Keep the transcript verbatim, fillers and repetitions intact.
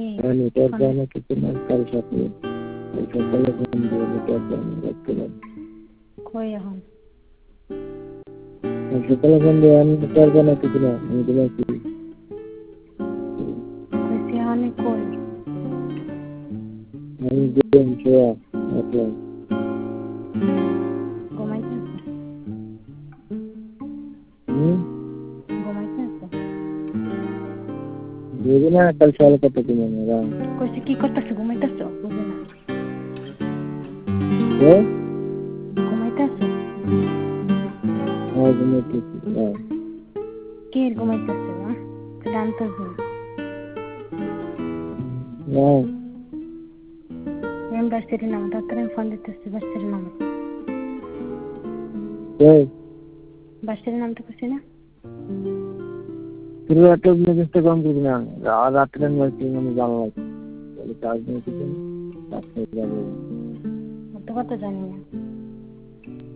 network যায় না কিছু না, কাল সকালে কাল সকালে ফোন দিয়ে নেটওয়ার্ক যায় না রাখতে পারি কই এখন কাল সকালে ফোন দিয়ে নেটওয়ার্ক যায় না কিছু না আমি ঘুমাইছি কইছি আমি কই আমি গেম শোয়া আসলাম ঘুমাইতেছ হুম ঘুমাইতেছ বুঝি না কাল সকালে কত ঘুমানো রাম কইছি কি করতেছ ঘুমাইতেছ বুঝি না কে ঘুমাইতেছ হ্যাঁ ঘুমাইতেছি হ্যাঁ কে ঘুমাইতেছ না গান তো ঘুম হ্যাঁ আমি বাসের নাম তাড়াতাড়ি ফোন দিতেছি বাসের নাম কে বাসের নাম তো কইছি না তুই একটা মেসেজটা কম করবি না রাত্রে মেসেজ আমি জানলাম তাহলে চার্জ নিয়ে কিছু রাত্রে যাবো অত কথা জানি না